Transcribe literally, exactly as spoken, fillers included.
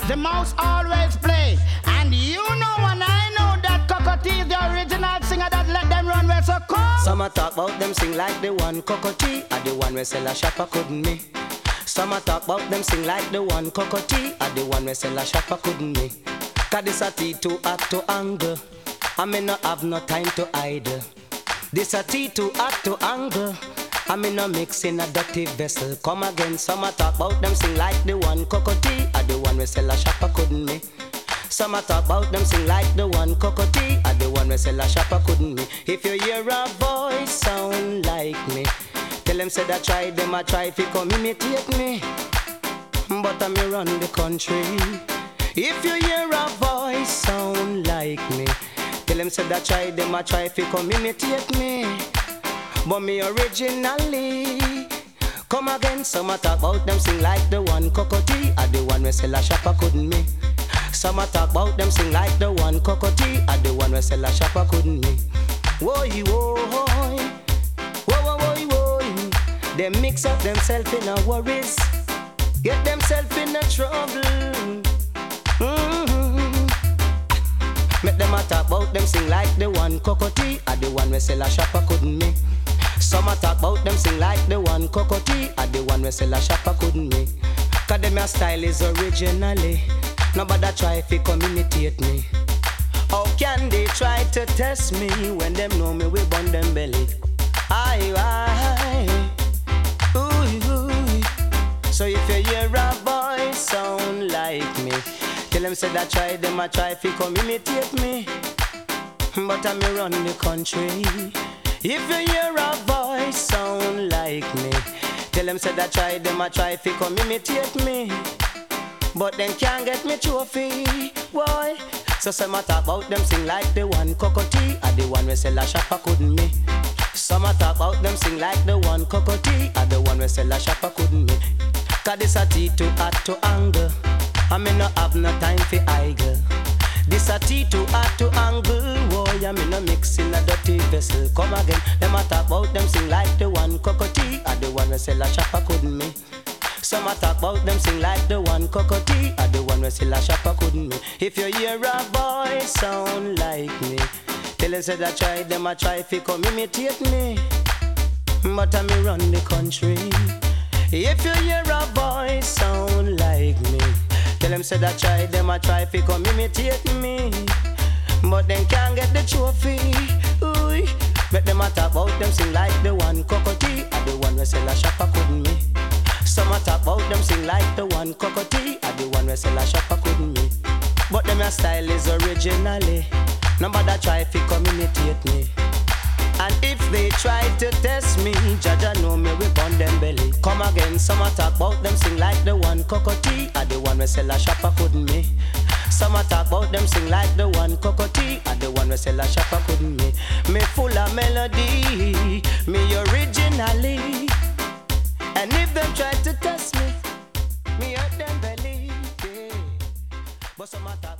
the mouse always play. And you know and I know that Cocotti is the original singer that let them run where so come. Some a talk about them sing like the one Cocotti, or the one we sell a shopper couldn't me. Some a talk about them sing like the one Cocotti, or the one we sell a shopper couldn't me. Cause this a tea to act to anger, I may not have no time to hide. This a tea to act to anger, I may not mix in a dirty vessel. Come again, some a talk about them sing like the one Cocotti, or the one we sell a shopper couldn't me. Some a talk about them sing like the one Cocotti, or the one we sell a shopper couldn't me. If you hear a voice sound like me, tell them say that try them a try fi come imitate me, but I me run the country. If you hear a voice sound like me, tell them say that try them a try fi come imitate me, but me originally. Come again, some a talk about them sing like the one Cocotti, or the one we sell a shopper couldn't me. Some a talk about them sing like the one Cocotti, or the one we sell a shopper couldn't me. Woy woy, woy woy woy woy. Them mix up themselves in a worries, get themselves in a trouble. Mm-hmm. Make them a talk about them sing like the one Cocotti, or the one we sell a shopper couldn't me. Some a talk about them sing like the one Cocotti, or the one we sell a shopper couldn't me. Cause them your style is originally, nobody try fi come imitate me. How can they try to test me when them know me we bun them belly? Aye aye, ooh ooh. So if you hear a voice sound like me, tell them say that try them a try fi come imitate me, but I me run the country. If you hear a voice sound like me, tell them say that try them a try fi come imitate me, but them can't get me trophy, boy. So some a talk about them sing like the one Cocotti, or the one we sell a shopper couldn't me. Some a talk about them sing like the one Cocotti, or the one we sell a shopper couldn't me. Cause this a tea to act to anger, I may not have no time for idle. This a tea to act to angle, boy, I me no mix in a dirty vessel. Come again, them a talk about them sing like the one Cocotti, or the one we sell a shopper couldn't me. Some a talk about them sing like the one Cocotti, or the one we sell a shopper couldn't me. If you hear a voice sound like me, tell them say that try them a try fi come imitate me, but I me run the country. If you hear a voice sound like me, tell them say that try them a try fi come imitate me, but them can't get the trophy. Ooh, make them a talk about them sing like the one Cocotti, or the one we sell a shopper couldn't me. Some a talk about them sing like the one Cocotti, or the one we sell a shopper couldn't me. But them your style is originally, nobody try fi come imitate me. And if they try to test me, Jaja know me we bun them belly. Come again, some a talk about them sing like the one Cocotti, or the one we sell a shopper couldn't me. Some a talk about them sing like the one Cocotti, or the one we sell a shopper couldn't me. Me full of melody, me originally. And if them try to test me, me hurt them belly, yeah. But some a talk